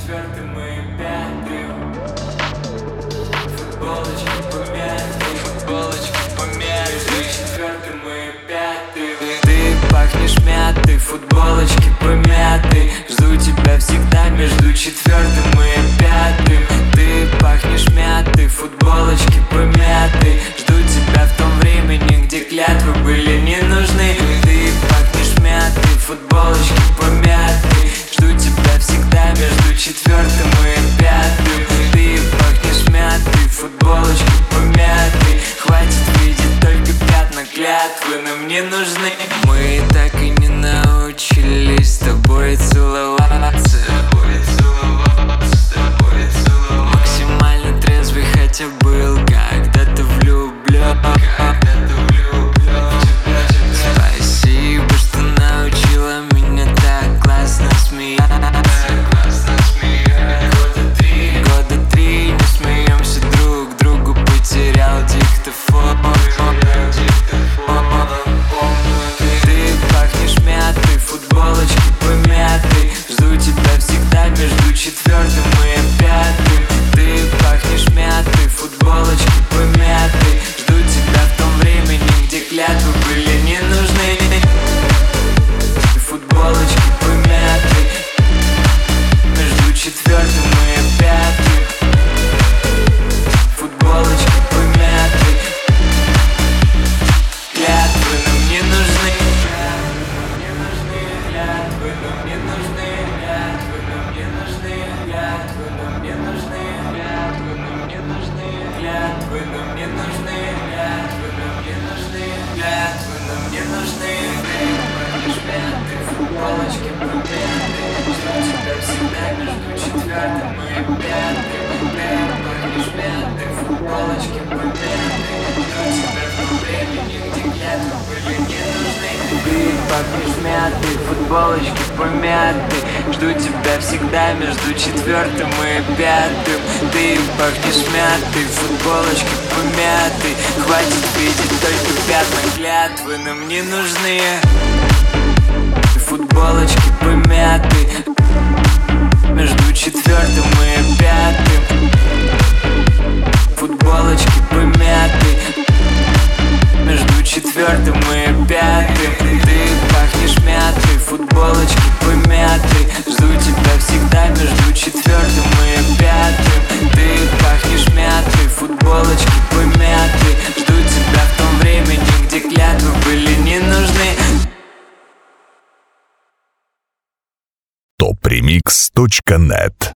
четвертым и пятым. Футболочки помятые, футболочки помятые. Между четвертым и пятым. Ты пахнешь мятой, футболочки помятые. Жду тебя всегда между четвертым и пятым. Ты пахнешь мятой, футболочки помятые. Жду тебя в том времени, где клятвы были не нужны. Ты пахнешь мятой, футболочки помятые. Жду тебя всегда между четвертым и пятым. Ты пахнешь мятой, футболочки помятые. Хватит видеть только пятна, клятвы нам не нужны. Мы так и не научились с тобой целоваться. Максимально трезвый, хотя был когда-то влюблен. Спасибо, что научила меня так классно смеяться. Года три не смеемся друг другу, потерял диктофон. Ты пахнешь мятой, футболочки помятой. Жду тебя всегда между четвертым и пятым. Ты пахнешь мятой, футболочки помятой. Жду тебя в том времени, где клятвы были не нужны. Футболочки помятой между четвертым и пятым. Футболочки помятой. Клятвы нам не нужны. Клятвы нам не нужны. Клятвы нам не нужны. Клятвы нам не нужны. Клятвы нам не нужны. Клятвы нам не нужны. Клятвы нам не нужны. Клятвы нам не нужны. Ты пахнешь мятой, футболочки помятой. Жду тебя всегда между четвертым и пятым. Ты пахнешь мятой, футболочки помятой. Жду тебя в том времени, где клятвы были не нужны. Ты пахнешь мятой, футболочки помятой. Жду тебя всегда между четвертым и пятым. Ты пахнешь мятой, футболочки помятой. Хватит видеть только пятна, клятвы нам не нужны. Футболочки помятой между четвертым и пятым. Футболочки помятой между четвертым и пятым. Ты пахнешь мятой, футболочки помятой. Жду тебя всегда между четвертым и пятым. Ты пахнешь мятой, футболочки помятой. Жду тебя в том времени, где клятвы были не нужны. topremix.net